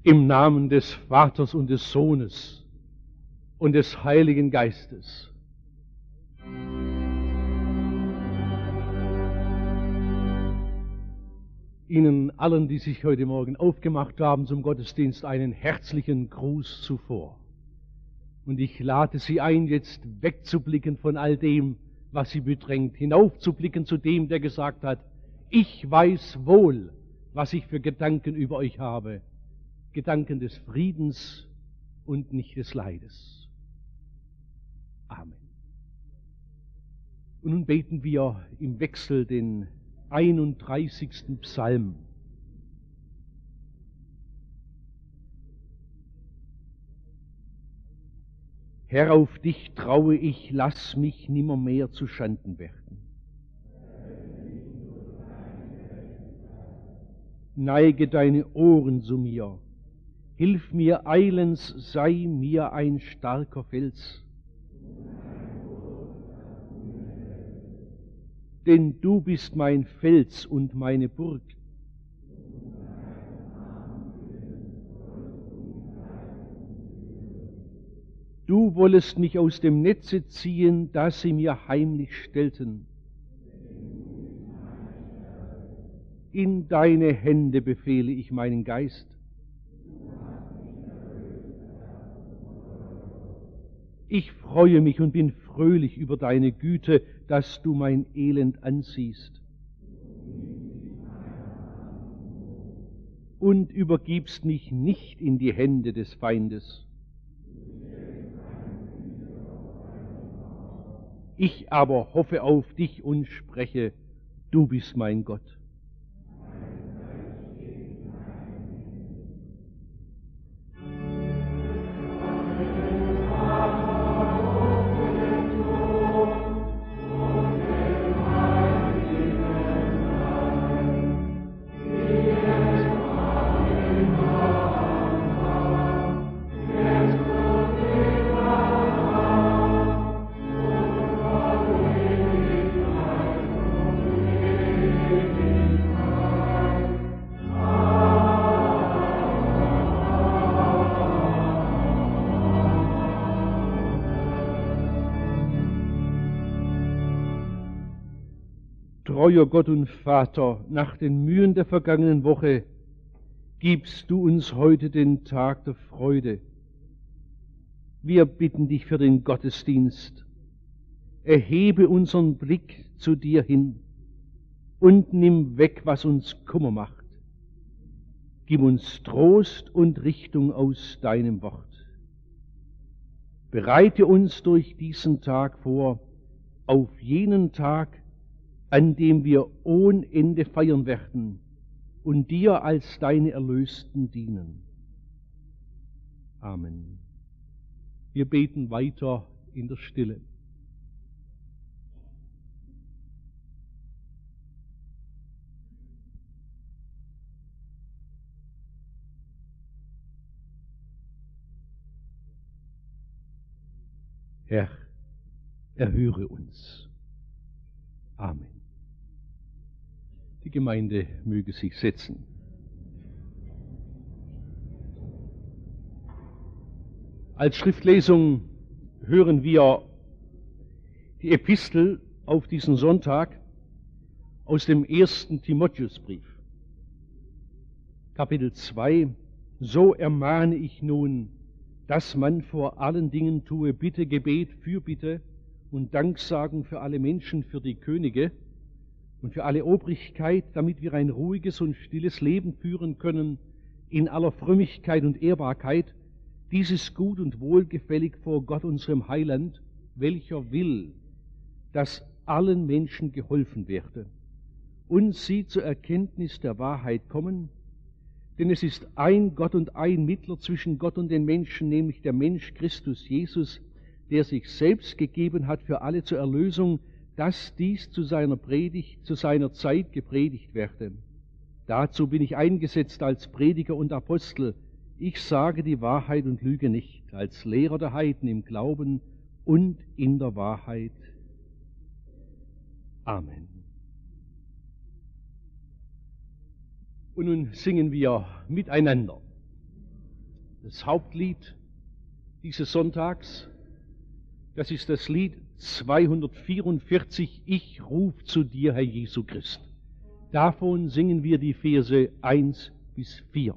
Im Namen des Vaters und des Sohnes und des Heiligen Geistes. Ihnen allen, die sich heute Morgen aufgemacht haben zum Gottesdienst, einen herzlichen Gruß zuvor. Und ich lade Sie ein, jetzt wegzublicken von all dem, was Sie bedrängt, hinaufzublicken zu dem, der gesagt hat, ich weiß wohl, was ich für Gedanken über euch habe. Gedanken des Friedens und nicht des Leides. Amen. Und nun beten wir im Wechsel den 31. Psalm. Herr, auf dich traue ich, lass mich nimmermehr zu Schanden werden. Neige deine Ohren zu mir. Hilf mir eilends, sei mir ein starker Fels. Denn du bist mein Fels und meine Burg. Du wollest mich aus dem Netze ziehen, das sie mir heimlich stellten. In deine Hände befehle ich meinen Geist. Ich freue mich und bin fröhlich über deine Güte, dass du mein Elend ansiehst. Und übergibst mich nicht in die Hände des Feindes. Ich aber hoffe auf dich und spreche, du bist mein Gott. Treuer Gott und Vater, nach den Mühen der vergangenen Woche gibst du uns heute den Tag der Freude. Wir bitten dich für den Gottesdienst. Erhebe unseren Blick zu dir hin und nimm weg, was uns Kummer macht. Gib uns Trost und Richtung aus deinem Wort. Bereite uns durch diesen Tag vor, auf jenen Tag, an dem wir ohne Ende feiern werden und dir als deine Erlösten dienen. Amen. Wir beten weiter in der Stille. Herr, erhöre uns. Amen. Die Gemeinde möge sich setzen. Als Schriftlesung hören wir die Epistel auf diesen Sonntag aus dem 1. Timotheusbrief. Kapitel 2. So ermahne ich nun, dass man vor allen Dingen tue Bitte, Gebet, Fürbitte und Danksagen für alle Menschen, für die Könige und für alle Obrigkeit, damit wir ein ruhiges und stilles Leben führen können, in aller Frömmigkeit und Ehrbarkeit. Dies ist gut und wohlgefällig vor Gott, unserem Heiland, welcher will, dass allen Menschen geholfen werde und sie zur Erkenntnis der Wahrheit kommen. Denn es ist ein Gott und ein Mittler zwischen Gott und den Menschen, nämlich der Mensch Christus Jesus, der sich selbst gegeben hat für alle zur Erlösung, dass dies zu seiner Predigt, zu seiner Zeit gepredigt werde. Dazu bin ich eingesetzt als Prediger und Apostel. Ich sage die Wahrheit und lüge nicht, als Lehrer der Heiden im Glauben und in der Wahrheit. Amen. Und nun singen wir miteinander Das Hauptlied dieses Sonntags, das ist das Lied 244, Ich ruf zu dir, Herr Jesu Christ. Davon singen wir die Verse 1 bis 4.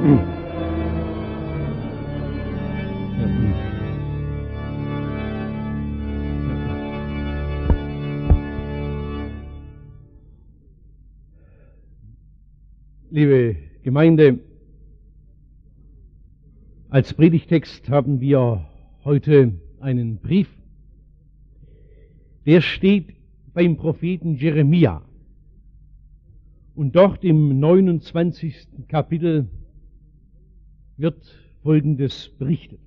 Liebe Gemeinde, als Predigtext haben wir heute einen Brief. Der steht beim Propheten Jeremia. Und dort im 29. Kapitel wird Folgendes berichtet.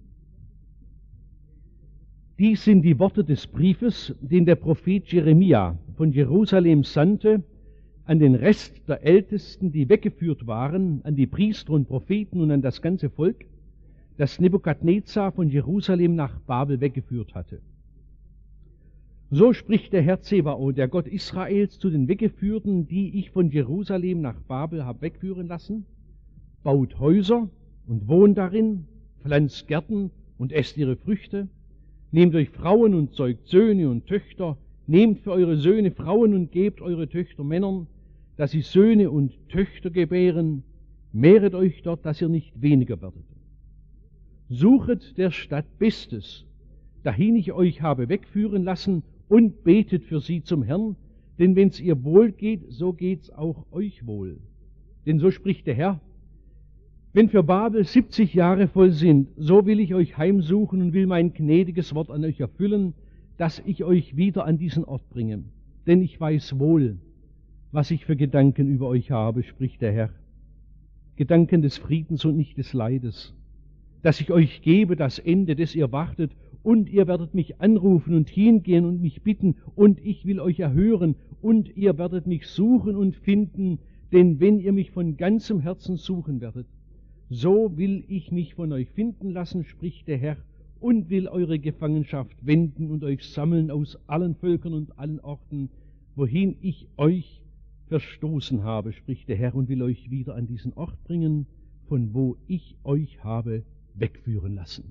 Dies sind die Worte des Briefes, den der Prophet Jeremia von Jerusalem sandte, an den Rest der Ältesten, die weggeführt waren, an die Priester und Propheten und an das ganze Volk, das Nebukadnezar von Jerusalem nach Babel weggeführt hatte. So spricht der Herr Zebaoth, der Gott Israels, zu den Weggeführten, die ich von Jerusalem nach Babel habe wegführen lassen: Baut Häuser und wohnt darin, pflanzt Gärten und esst ihre Früchte, nehmt euch Frauen und zeugt Söhne und Töchter, nehmt für eure Söhne Frauen und gebt eure Töchter Männern, dass sie Söhne und Töchter gebären, mehret euch dort, dass ihr nicht weniger werdet. Suchet der Stadt Bestes, dahin ich euch habe wegführen lassen, und betet für sie zum Herrn, denn wenn's ihr wohl geht, so geht's auch euch wohl. Denn so spricht der Herr: Wenn für Babel 70 Jahre voll sind, so will ich euch heimsuchen und will mein gnädiges Wort an euch erfüllen, dass ich euch wieder an diesen Ort bringe. Denn ich weiß wohl, was ich für Gedanken über euch habe, spricht der Herr. Gedanken des Friedens und nicht des Leides, dass ich euch gebe das Ende, des ihr wartet, und ihr werdet mich anrufen und hingehen und mich bitten, und ich will euch erhören, und ihr werdet mich suchen und finden, denn wenn ihr mich von ganzem Herzen suchen werdet, so will ich mich von euch finden lassen, spricht der Herr, und will eure Gefangenschaft wenden und euch sammeln aus allen Völkern und allen Orten, wohin ich euch verstoßen habe, spricht der Herr, und will euch wieder an diesen Ort bringen, von wo ich euch habe wegführen lassen.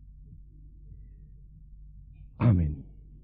Amen.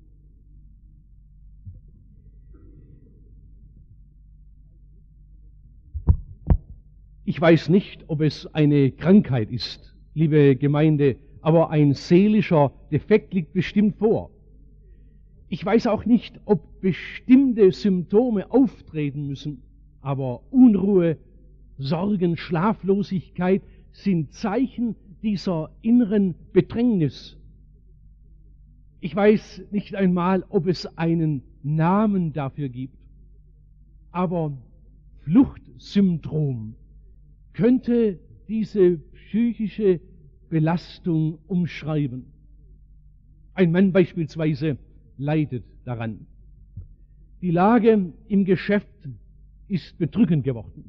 Ich weiß nicht, ob es eine Krankheit ist, liebe Gemeinde, aber ein seelischer Defekt liegt bestimmt vor. Ich weiß auch nicht, ob bestimmte Symptome auftreten müssen, aber Unruhe, Sorgen, Schlaflosigkeit sind Zeichen dieser inneren Bedrängnis. Ich weiß nicht einmal, ob es einen Namen dafür gibt, aber Fluchtsyndrom könnte diese psychische Belastung umschreiben. Ein Mann beispielsweise leidet daran. Die Lage im Geschäft ist bedrückend geworden.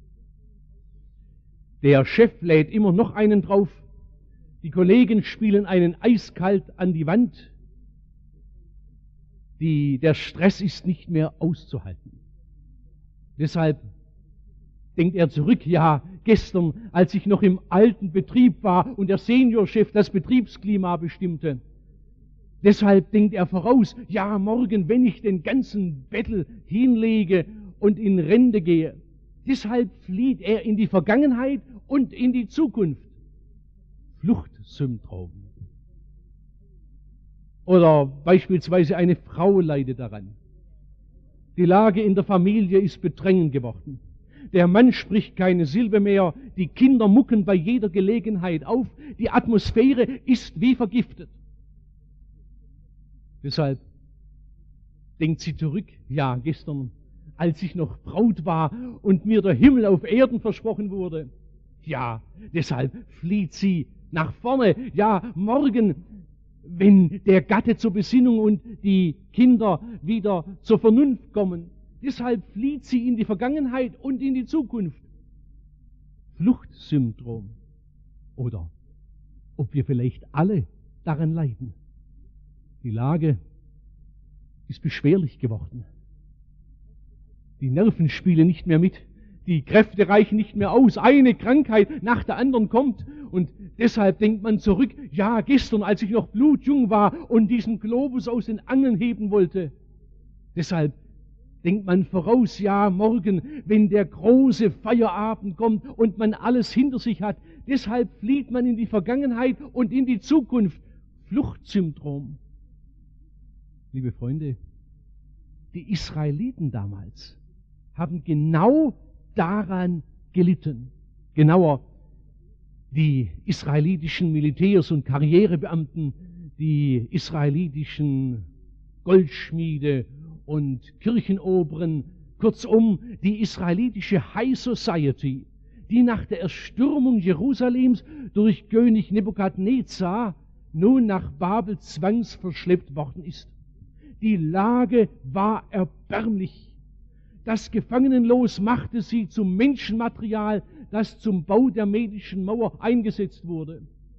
Der Chef lädt immer noch einen drauf. Die Kollegen spielen einen eiskalt an die Wand. Der Stress ist nicht mehr auszuhalten. Deshalb denkt er zurück: Ja, gestern, als ich noch im alten Betrieb war und der Seniorchef das Betriebsklima bestimmte. Deshalb denkt er voraus: Ja, morgen, wenn ich den ganzen Bettel hinlege und in Rente gehe. Deshalb flieht er in die Vergangenheit und in die Zukunft. Fluchtsyndrom. Oder beispielsweise eine Frau leidet daran. Die Lage in der Familie ist bedrängend geworden. Der Mann spricht keine Silbe mehr, die Kinder mucken bei jeder Gelegenheit auf, die Atmosphäre ist wie vergiftet. Deshalb denkt sie zurück: Ja, gestern, als ich noch Braut war und mir der Himmel auf Erden versprochen wurde. Ja, deshalb flieht sie nach vorne. Ja, morgen, wenn der Gatte zur Besinnung und die Kinder wieder zur Vernunft kommen. Deshalb flieht sie in die Vergangenheit und in die Zukunft. Fluchtsyndrom. Oder ob wir vielleicht alle daran leiden. Die Lage ist beschwerlich geworden. Die Nerven spielen nicht mehr mit. Die Kräfte reichen nicht mehr aus. Eine Krankheit nach der anderen kommt. Und deshalb denkt man zurück: Ja, gestern, als ich noch blutjung war und diesen Globus aus den Angeln heben wollte. Deshalb denkt man voraus, ja, morgen, wenn der große Feierabend kommt und man alles hinter sich hat. Deshalb flieht man in die Vergangenheit und in die Zukunft. Fluchtsyndrom. Liebe Freunde, die Israeliten damals haben genau daran gelitten. Genauer, die israelitischen Militärs und Karrierebeamten, die israelitischen Goldschmiede und Kirchenoberen, kurzum die israelitische High Society, die nach der Erstürmung Jerusalems durch König Nebukadnezar nun nach Babel zwangsverschleppt worden ist. Die Lage war erbärmlich. Das Gefangenenlos machte sie zum Menschenmaterial, das zum Bau der medischen Mauer eingesetzt wurde.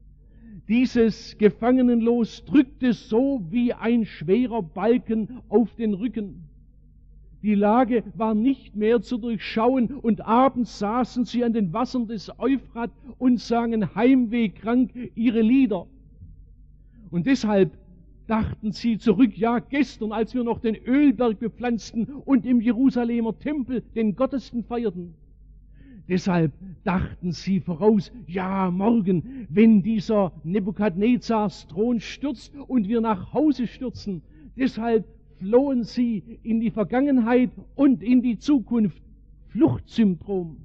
Dieses Gefangenenlos drückte so wie ein schwerer Balken auf den Rücken. Die Lage war nicht mehr zu durchschauen und abends saßen sie an den Wassern des Euphrat und sangen heimwehkrank ihre Lieder. Und deshalb dachten sie zurück, ja, gestern, als wir noch den Ölberg bepflanzten und im Jerusalemer Tempel den Gottesdienst feierten. Deshalb dachten sie voraus, ja, morgen, wenn dieser Nebukadnezars Thron stürzt und wir nach Hause stürzen. Deshalb flohen sie in die Vergangenheit und in die Zukunft. Fluchtsyndrom.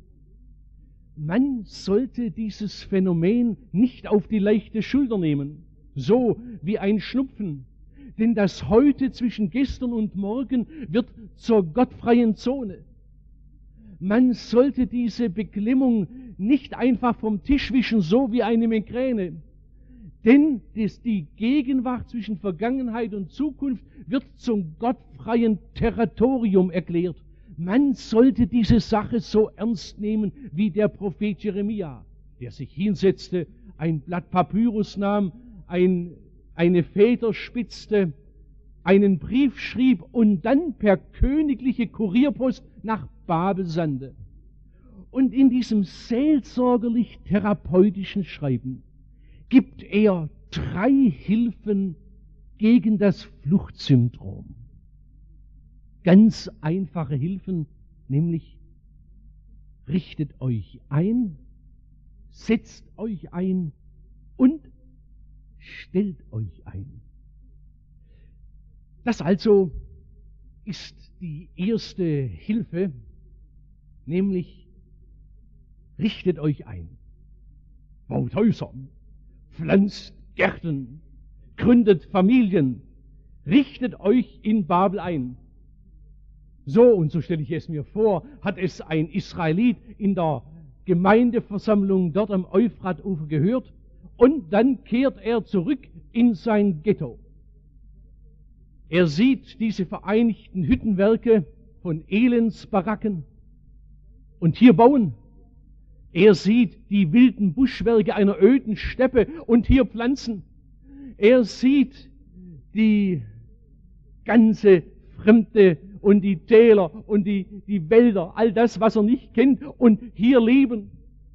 Man sollte dieses Phänomen nicht auf die leichte Schulter nehmen, so wie ein Schnupfen. Denn das Heute zwischen gestern und morgen wird zur gottfreien Zone. Man sollte diese Beklemmung nicht einfach vom Tisch wischen, so wie eine Migräne. Denn die Gegenwart zwischen Vergangenheit und Zukunft wird zum gottfreien Territorium erklärt. Man sollte diese Sache so ernst nehmen wie der Prophet Jeremia, der sich hinsetzte, ein Blatt Papyrus nahm, eine Feder spitzte, einen Brief schrieb und dann per königliche Kurierpost nach Babel sandte. Und in diesem seelsorgerlich therapeutischen Schreiben gibt er 3 Hilfen gegen das Fluchtsyndrom. Ganz einfache Hilfen, nämlich richtet euch ein, setzt euch ein und stellt euch ein. Das also ist die erste Hilfe, nämlich richtet euch ein. Baut Häuser, pflanzt Gärten, gründet Familien, richtet euch in Babel ein. So, und so stelle ich es mir vor, hat es ein Israelit in der Gemeindeversammlung dort am Euphratufer gehört und dann kehrt er zurück in sein Ghetto. Er sieht diese vereinigten Hüttenwerke von Elendsbaracken und hier bauen. Er sieht die wilden Buschwerke einer öden Steppe und hier pflanzen. Er sieht die ganze Fremde und die Täler und die Wälder, all das, was er nicht kennt, und hier leben.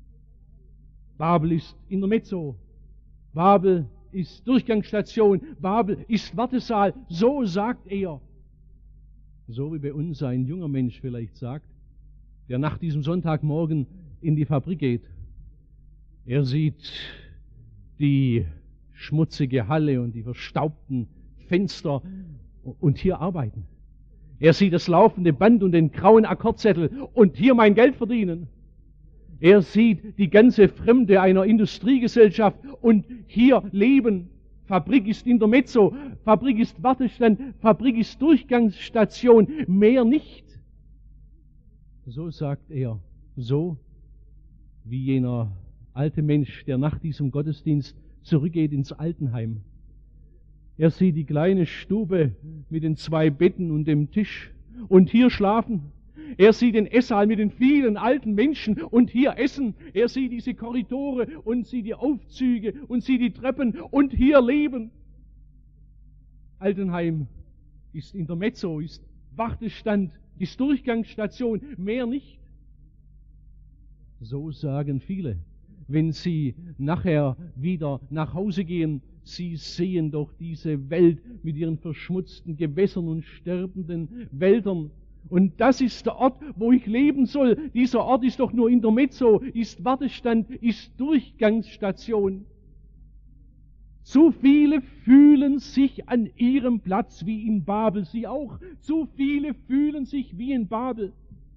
Babel ist Intermezzo. Babel ist Durchgangsstation. Babel ist Wartesaal. So sagt er. So wie bei uns ein junger Mensch vielleicht sagt, der nach diesem Sonntagmorgen in die Fabrik geht. Er sieht die schmutzige Halle und die verstaubten Fenster und hier arbeiten. Er sieht das laufende Band und den grauen Akkordzettel und hier mein Geld verdienen. Er sieht die ganze Fremde einer Industriegesellschaft und hier leben. Fabrik ist Intermezzo, Fabrik ist Wartestand, Fabrik ist Durchgangsstation, mehr nicht. So sagt er, so wie jener alte Mensch, der nach diesem Gottesdienst zurückgeht ins Altenheim. Er sieht die kleine Stube mit den 2 Betten und dem Tisch und hier schlafen. Er sieht den Esssaal mit den vielen alten Menschen und hier essen. Er sieht diese Korridore und sieht die Aufzüge und sieht die Treppen und hier leben. Altenheim ist Intermezzo, ist Wartestand, ist Durchgangsstation, mehr nicht. So sagen viele, wenn sie nachher wieder nach Hause gehen. Sie sehen doch diese Welt mit ihren verschmutzten Gewässern und sterbenden Wäldern Und das ist der Ort, wo ich leben soll. Dieser Ort ist doch nur Intermezzo, ist Wartestand, ist Durchgangsstation. Zu viele fühlen sich an ihrem Platz wie in Babel, sie auch. Zu viele fühlen sich wie in Babel.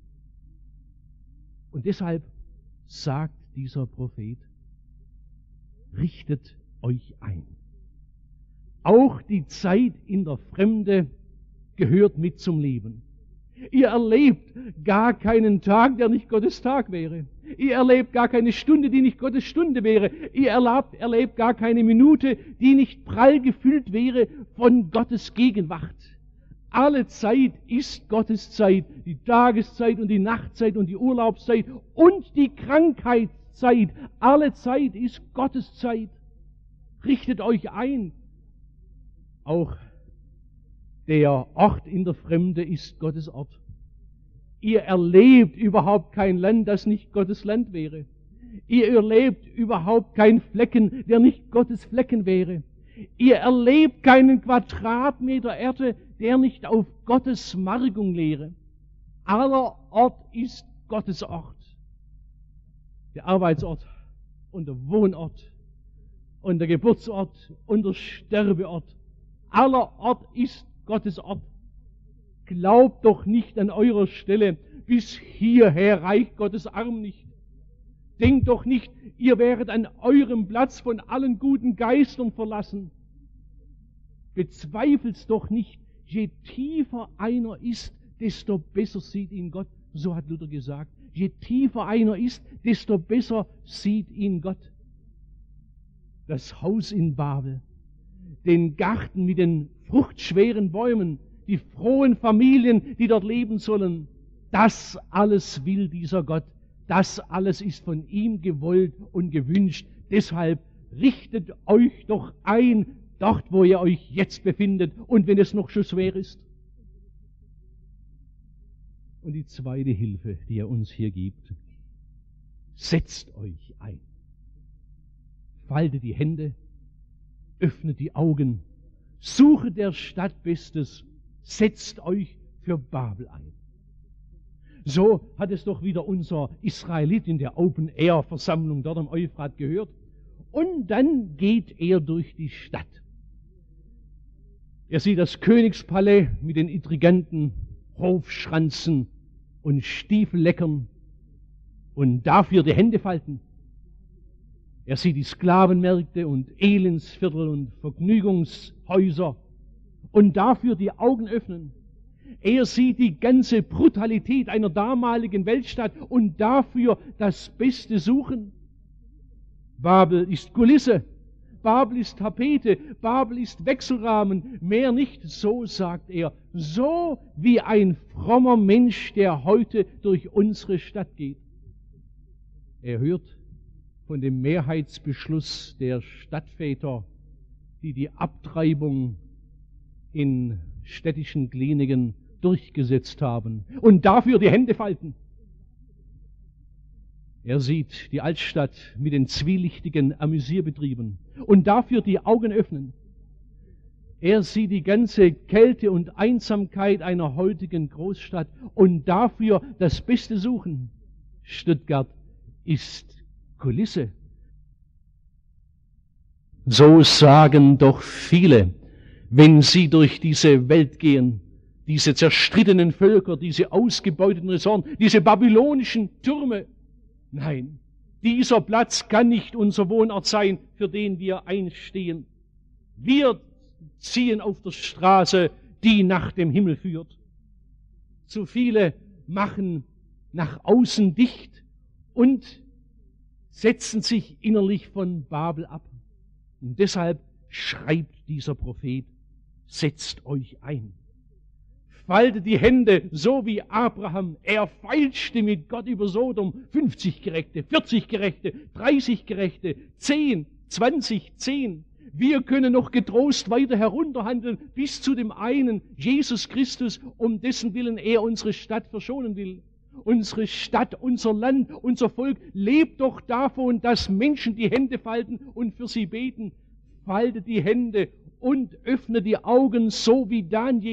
Und deshalb sagt dieser Prophet, richtet euch ein. Auch die Zeit in der Fremde gehört mit zum Leben. Ihr erlebt gar keinen Tag, der nicht Gottes Tag wäre. Ihr erlebt gar keine Stunde, die nicht Gottes Stunde wäre. Ihr erlebt gar keine Minute, die nicht prall gefüllt wäre von Gottes Gegenwart. Alle Zeit ist Gottes Zeit, die Tageszeit und die Nachtzeit und die Urlaubszeit und die Krankheitszeit. Alle Zeit ist Gottes Zeit. Richtet euch ein. Auch der Ort in der Fremde ist Gottes Ort. Ihr erlebt überhaupt kein Land, das nicht Gottes Land wäre. Ihr erlebt überhaupt keinen Flecken, der nicht Gottes Flecken wäre. Ihr erlebt keinen Quadratmeter Erde, der nicht auf Gottes Margung lehre. Aller Ort ist Gottes Ort. Der Arbeitsort und der Wohnort und der Geburtsort und der Sterbeort. Aller Ort ist Gottes Ort. Glaubt doch nicht an eurer Stelle, bis hierher reicht Gottes Arm nicht. Denkt doch nicht, ihr wäret an eurem Platz von allen guten Geistern verlassen. Bezweifelt's doch nicht, je tiefer einer ist, desto besser sieht ihn Gott. So hat Luther gesagt. Je tiefer einer ist, desto besser sieht ihn Gott. Das Haus in Babel, den Garten mit den fruchtschweren Bäumen, die frohen Familien, die dort leben sollen, das alles will dieser Gott. Das alles ist von ihm gewollt und gewünscht. Deshalb richtet euch doch ein, dort wo ihr euch jetzt befindet und wenn es noch so schwer ist. Und die zweite Hilfe, die er uns hier gibt, setzt euch ein. Faltet die Hände, öffnet die Augen, suche der Stadt Bestes, setzt euch für Babel ein. So hat es doch wieder unser Israelit in der Open-Air-Versammlung dort am Euphrat gehört. Und dann geht er durch die Stadt. Er sieht das Königspalais mit den intriganten Hofschranzen und Stiefelleckern und dafür die Hände falten. Er sieht die Sklavenmärkte und Elendsviertel und Vergnügungshäuser und dafür die Augen öffnen. Er sieht die ganze Brutalität einer damaligen Weltstadt und dafür das Beste suchen. Babel ist Kulisse, Babel ist Tapete, Babel ist Wechselrahmen, mehr nicht, so sagt er, so wie ein frommer Mensch, der heute durch unsere Stadt geht. Er hört von dem Mehrheitsbeschluss der Stadtväter, die die Abtreibung in städtischen Kliniken durchgesetzt haben und dafür die Hände falten. Er sieht die Altstadt mit den zwielichtigen Amüsierbetrieben und dafür die Augen öffnen. Er sieht die ganze Kälte und Einsamkeit einer heutigen Großstadt und dafür das Beste suchen. Stuttgart ist Kulisse. So sagen doch viele, wenn sie durch diese Welt gehen, diese zerstrittenen Völker, diese ausgebeuteten Ressorts, diese babylonischen Türme. Nein, dieser Platz kann nicht unser Wohnort sein, für den wir einstehen. Wir ziehen auf der Straße, die nach dem Himmel führt. Zu viele machen nach außen dicht und setzen sich innerlich von Babel ab. Und deshalb schreibt dieser Prophet, setzt euch ein. Faltet die Hände, so wie Abraham. Er feilschte mit Gott über Sodom. 50 Gerechte, 40 Gerechte, 30 Gerechte, 10, 20, 10. Wir können noch getrost weiter herunterhandeln bis zu dem einen, Jesus Christus, um dessen Willen er unsere Stadt verschonen will. Unsere Stadt, unser Land, unser Volk lebt doch davon, dass Menschen die Hände falten und für sie beten. Faltet die Hände und öffnet die Augen, so wie Daniel.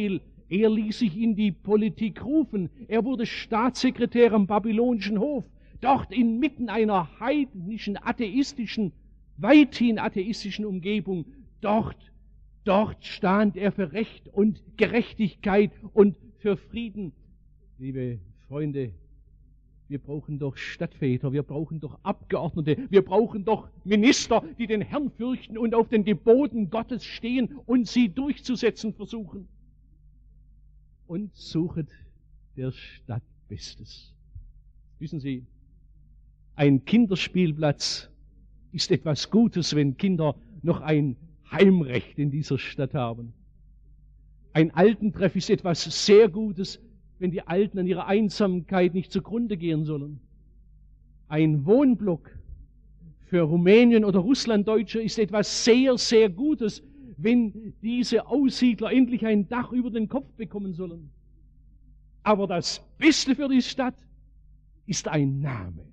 er ließ sich in die Politik rufen. Er wurde Staatssekretär am babylonischen Hof. Dort inmitten einer heidnischen, atheistischen, weithin atheistischen Umgebung, dort stand er für Recht und Gerechtigkeit und für Frieden. Liebe Freunde, wir brauchen doch Stadtväter, wir brauchen doch Abgeordnete, wir brauchen doch Minister, die den Herrn fürchten und auf den Geboten Gottes stehen und sie durchzusetzen versuchen. Und suchet der Stadt Bestes. Wissen Sie, ein Kinderspielplatz ist etwas Gutes, wenn Kinder noch ein Heimrecht in dieser Stadt haben. Ein Altentreff ist etwas sehr Gutes, wenn die Alten an ihrer Einsamkeit nicht zugrunde gehen sollen. Ein Wohnblock für Rumänien oder Russlanddeutsche ist etwas sehr, sehr Gutes, wenn diese Aussiedler endlich ein Dach über den Kopf bekommen sollen. Aber das Beste für die Stadt ist ein Name.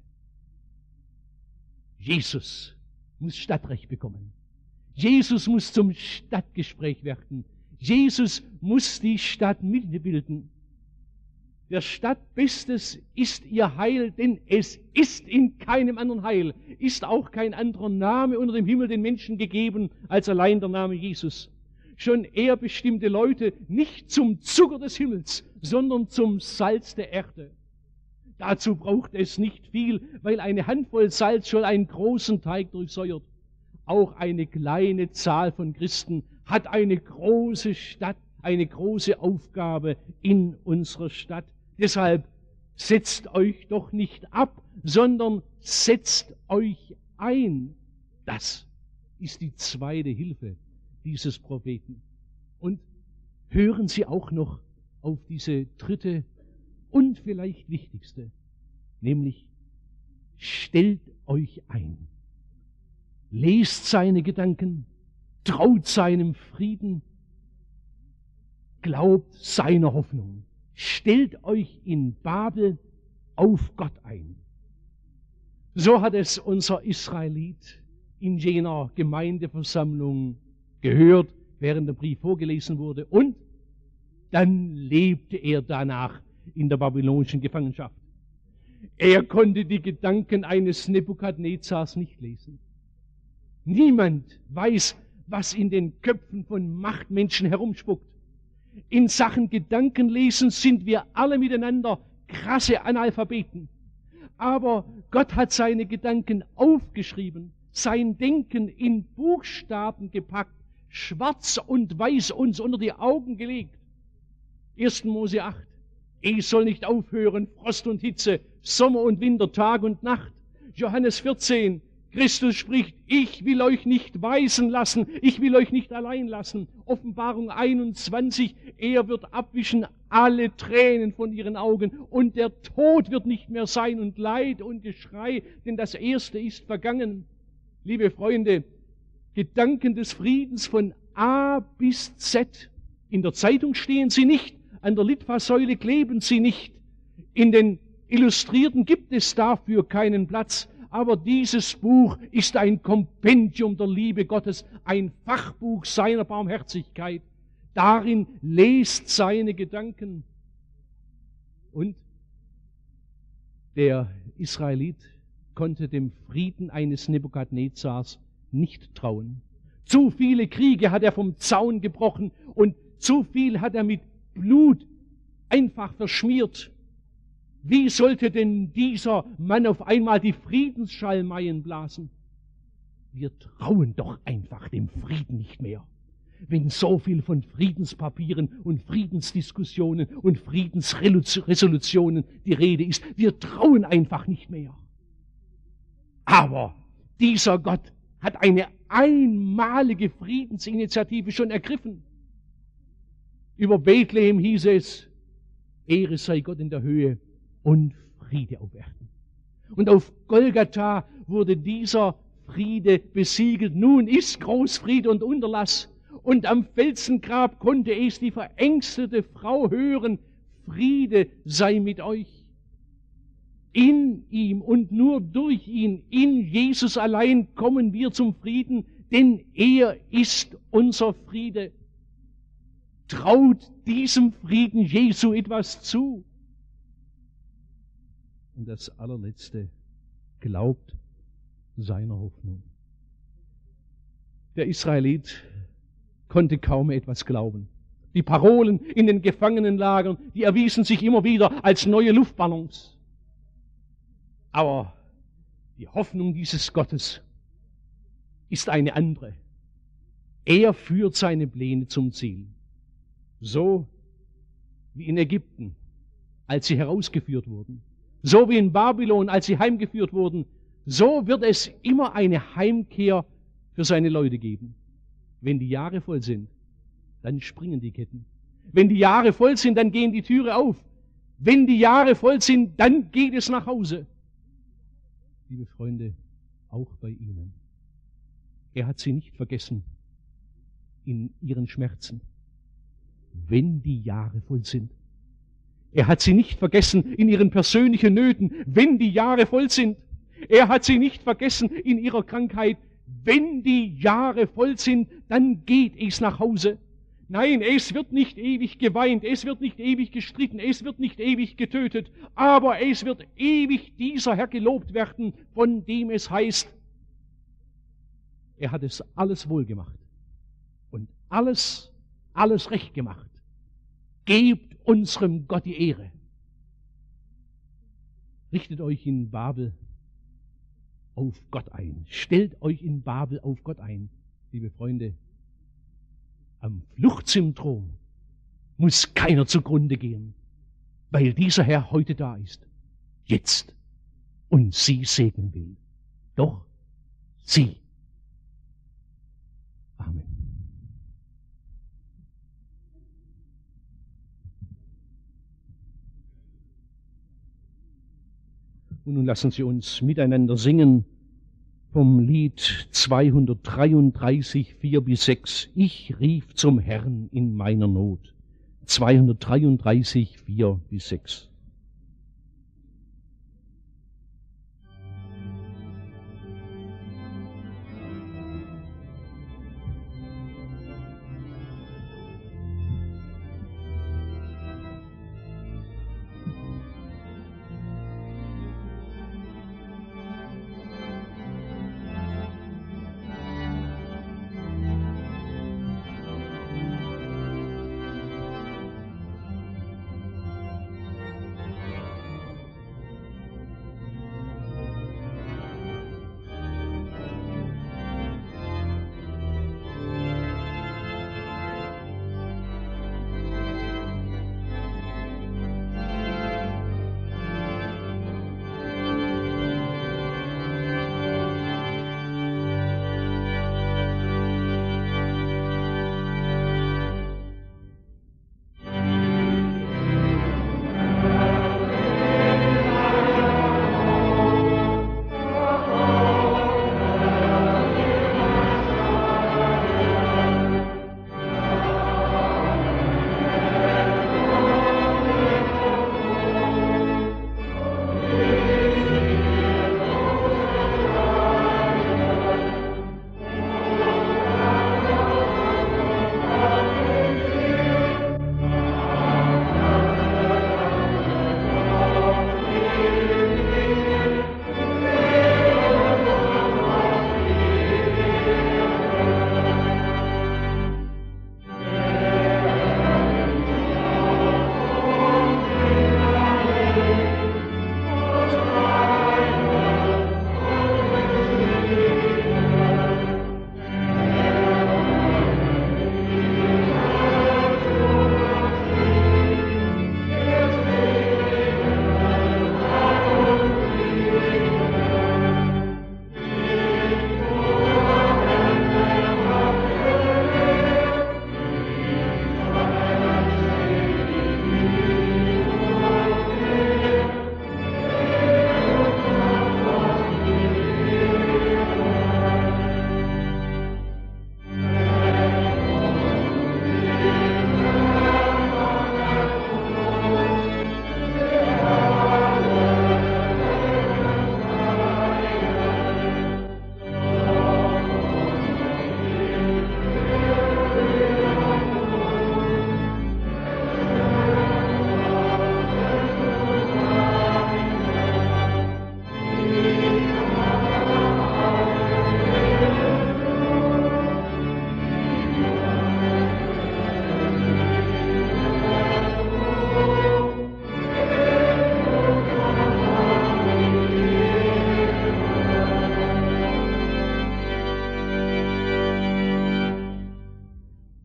Jesus muss Stadtrecht bekommen. Jesus muss zum Stadtgespräch werden. Jesus muss die Stadt mitbilden. Der Stadt Bestes ist ihr Heil, denn es ist in keinem anderen Heil, ist auch kein anderer Name unter dem Himmel den Menschen gegeben, als allein der Name Jesus. Schon er bestimmte Leute nicht zum Zucker des Himmels, sondern zum Salz der Erde. Dazu braucht es nicht viel, weil eine Handvoll Salz schon einen großen Teig durchsäuert. Auch eine kleine Zahl von Christen hat eine große Stadt, eine große Aufgabe in unserer Stadt. Deshalb setzt euch doch nicht ab, sondern setzt euch ein. Das ist die zweite Hilfe dieses Propheten. Und hören Sie auch noch auf diese dritte und vielleicht wichtigste, nämlich stellt euch ein. Lest seine Gedanken, traut seinem Frieden, glaubt seiner Hoffnung. Stellt euch in Babel auf Gott ein. So hat es unser Israelit in jener Gemeindeversammlung gehört, während der Brief vorgelesen wurde. Und dann lebte er danach in der babylonischen Gefangenschaft. Er konnte die Gedanken eines Nebukadnezars nicht lesen. Niemand weiß, was in den Köpfen von Machtmenschen herumspuckt. In Sachen Gedankenlesen sind wir alle miteinander krasse Analphabeten. Aber Gott hat seine Gedanken aufgeschrieben, sein Denken in Buchstaben gepackt, schwarz und weiß uns unter die Augen gelegt. 1. Mose 8. Es soll nicht aufhören, Frost und Hitze, Sommer und Winter, Tag und Nacht. Johannes 14. Christus spricht, ich will euch nicht waisen lassen, ich will euch nicht allein lassen. Offenbarung 21, er wird abwischen alle Tränen von ihren Augen und der Tod wird nicht mehr sein und Leid und Geschrei, denn das Erste ist vergangen. Liebe Freunde, Gedanken des Friedens von A bis Z. In der Zeitung stehen sie nicht, an der Litfaßsäule kleben sie nicht. In den Illustrierten gibt es dafür keinen Platz. Aber dieses Buch ist ein Kompendium der Liebe Gottes, ein Fachbuch seiner Barmherzigkeit. Darin lest seine Gedanken. Und der Israelit konnte dem Frieden eines Nebukadnezars nicht trauen. Zu viele Kriege hat er vom Zaun gebrochen und zu viel hat er mit Blut einfach verschmiert. Wie sollte denn dieser Mann auf einmal die Friedensschalmeien blasen? Wir trauen doch einfach dem Frieden nicht mehr. Wenn so viel von Friedenspapieren und Friedensdiskussionen und Friedensresolutionen die Rede ist, wir trauen einfach nicht mehr. Aber dieser Gott hat eine einmalige Friedensinitiative schon ergriffen. Über Bethlehem hieß es, Ehre sei Gott in der Höhe und Friede auf Erden. Und auf Golgatha wurde dieser Friede besiegelt. Nun ist Großfriede und Unterlass. Und am Felsengrab konnte es die verängstete Frau hören, Friede sei mit euch. In ihm und nur durch ihn, in Jesus allein kommen wir zum Frieden, denn er ist unser Friede. traut diesem Frieden Jesu etwas zu. Und das allerletzte, glaubt seiner Hoffnung. Der Israelit konnte kaum etwas glauben. Die Parolen in den Gefangenenlagern, die erwiesen sich immer wieder als neue Luftballons. Aber die Hoffnung dieses Gottes ist eine andere. Er führt seine Pläne zum Ziel. So wie in Ägypten, als sie herausgeführt wurden. So wie in Babylon, als sie heimgeführt wurden. So wird es immer eine Heimkehr für seine Leute geben. Wenn die Jahre voll sind, dann springen die Ketten. Wenn die Jahre voll sind, dann gehen die Türe auf. Wenn die Jahre voll sind, dann geht es nach Hause. Liebe Freunde, auch bei Ihnen. Er hat sie nicht vergessen in ihren Schmerzen, wenn die Jahre voll sind. Er hat sie nicht vergessen in ihren persönlichen Nöten, wenn die Jahre voll sind. Er hat sie nicht vergessen in ihrer Krankheit. Wenn die Jahre voll sind, dann geht es nach Hause. Nein, es wird nicht ewig geweint, es wird nicht ewig gestritten, es wird nicht ewig getötet, aber es wird ewig dieser Herr gelobt werden, von dem es heißt, er hat es alles wohl gemacht und alles recht gemacht. Gebt unserem Gott die Ehre. Richtet euch in Babel auf Gott ein. Stellt euch in Babel auf Gott ein. Liebe Freunde, am Fluchtsyndrom muss keiner zugrunde gehen, weil dieser Herr heute da ist, jetzt, und sie segnen will. Doch sie. Amen. Und nun lassen Sie uns miteinander singen vom Lied 233, 4 bis 6. Ich rief zum Herrn in meiner Not. 233, 4 bis 6.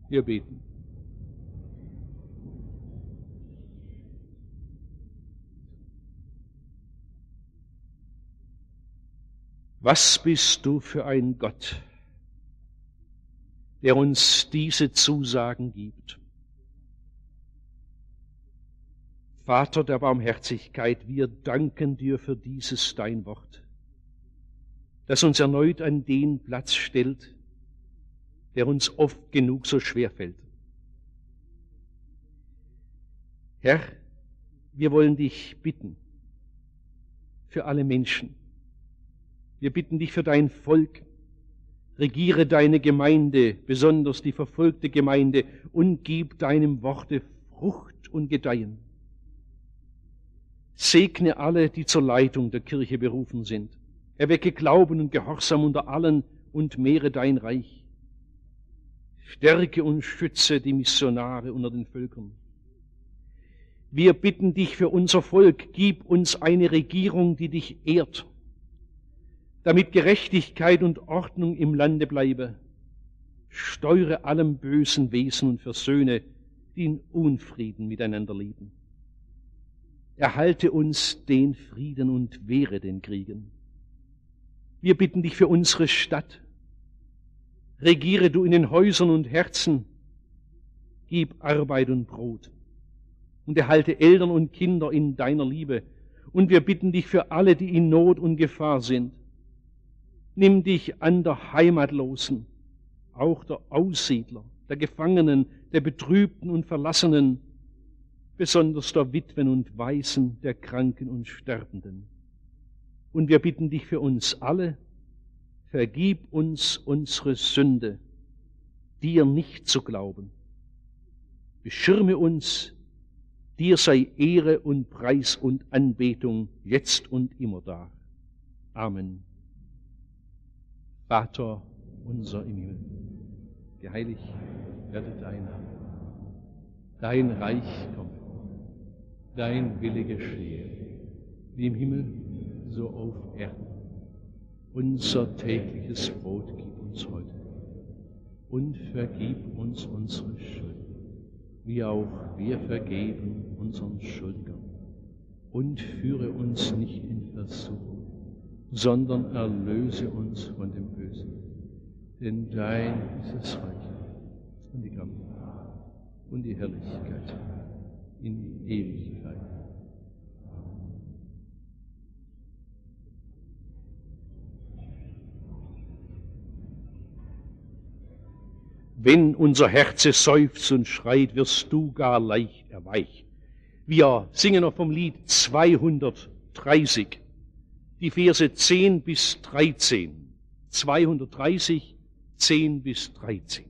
Wir beten. Was bist du für ein Gott, der uns diese Zusagen gibt? Vater der Barmherzigkeit, wir danken dir für dieses dein Wort, das uns erneut an den Platz stellt, der uns oft genug so schwer fällt. Herr, wir wollen dich bitten für alle Menschen. Wir bitten dich für dein Volk. Regiere deine Gemeinde, besonders die verfolgte Gemeinde, und gib deinem Worte Frucht und Gedeihen. Segne alle, die zur Leitung der Kirche berufen sind. Erwecke Glauben und Gehorsam unter allen und mehre dein Reich. Stärke und schütze die Missionare unter den Völkern. Wir bitten dich für unser Volk, gib uns eine Regierung, die dich ehrt, damit Gerechtigkeit und Ordnung im Lande bleibe. Steuere allem bösen Wesen und versöhne, die in Unfrieden miteinander leben. Erhalte uns den Frieden und wehre den Kriegen. Wir bitten dich für unsere Stadt. Regiere du in den Häusern und Herzen. Gib Arbeit und Brot. Und erhalte Eltern und Kinder in deiner Liebe. Und wir bitten dich für alle, die in Not und Gefahr sind. Nimm dich an der Heimatlosen, auch der Aussiedler, der Gefangenen, der Betrübten und Verlassenen, besonders der Witwen und Waisen, der Kranken und Sterbenden. Und wir bitten dich für uns alle, vergib uns unsere Sünde, dir nicht zu glauben. Beschirme uns, dir sei Ehre und Preis und Anbetung jetzt und immer da. Amen. Vater unser im Himmel, geheiligt werde dein Name. Dein Reich komme, dein Wille geschehe, wie im Himmel, so auf Erden. Unser tägliches Brot gib uns heute und vergib uns unsere Schuld, wie auch wir vergeben unseren Schuldigern. Und führe uns nicht in Versuchung, sondern erlöse uns von dem Bösen. Denn dein ist das Reich und die Kraft und die Herrlichkeit in Ewigkeit. Wenn unser Herze seufzt und schreit, wirst du gar leicht erweicht. Wir singen noch vom Lied 230, die Verse 10 bis 13. 230, 10 bis 13.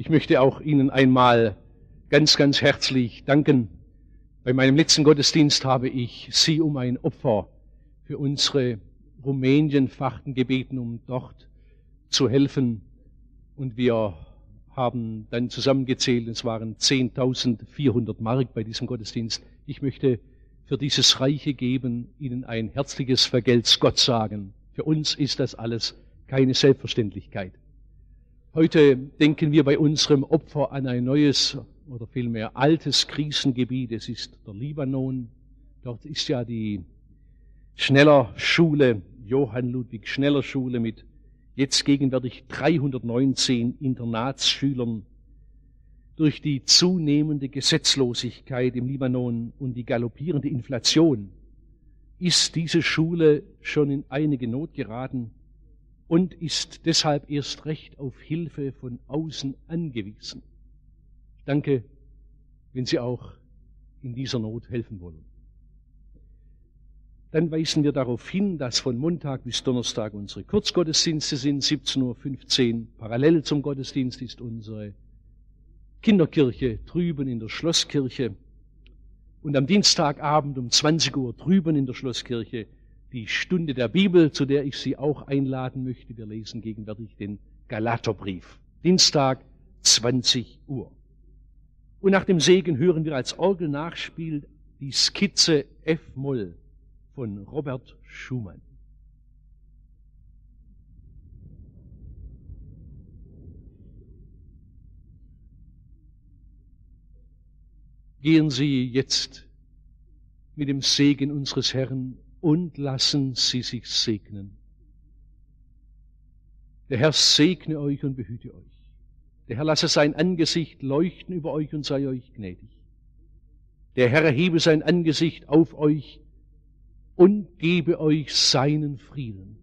möchte auch Ihnen einmal ganz, ganz herzlich danken. Bei meinem letzten Gottesdienst habe ich Sie um ein Opfer für unsere Rumänien-Fachten gebeten, um dort zu helfen. Und wir haben dann zusammengezählt, es waren 10.400 Mark bei diesem Gottesdienst. Ich möchte für dieses reiche Geben Ihnen ein herzliches Vergelt's Gott sagen. Für uns ist das alles keine Selbstverständlichkeit. Heute denken wir bei unserem Opfer an ein neues oder vielmehr altes Krisengebiet. Es ist der Libanon. Dort ist ja die Schneller-Schule, Johann Ludwig Schneller-Schule mit jetzt gegenwärtig 319 Internatsschülern. Durch die zunehmende Gesetzlosigkeit im Libanon und die galoppierende Inflation ist diese Schule schon in einige Not geraten und ist deshalb erst recht auf Hilfe von außen angewiesen. Danke, wenn Sie auch in dieser Not helfen wollen. Dann weisen wir darauf hin, dass von Montag bis Donnerstag unsere Kurzgottesdienste sind, 17.15 Uhr. Parallel zum Gottesdienst ist unsere Kinderkirche drüben in der Schlosskirche. Und am Dienstagabend um 20 Uhr drüben in der Schlosskirche die Stunde der Bibel, zu der ich Sie auch einladen möchte. Wir lesen gegenwärtig den Galaterbrief. Dienstag, 20 Uhr. Und nach dem Segen hören wir als Orgelnachspiel die Skizze F-Moll von Robert Schumann. Gehen Sie jetzt mit dem Segen unseres Herrn und lassen Sie sich segnen. Der Herr segne euch und behüte euch. Der Herr lasse sein Angesicht leuchten über euch und sei euch gnädig. Der Herr erhebe sein Angesicht auf euch und gebe euch seinen Frieden.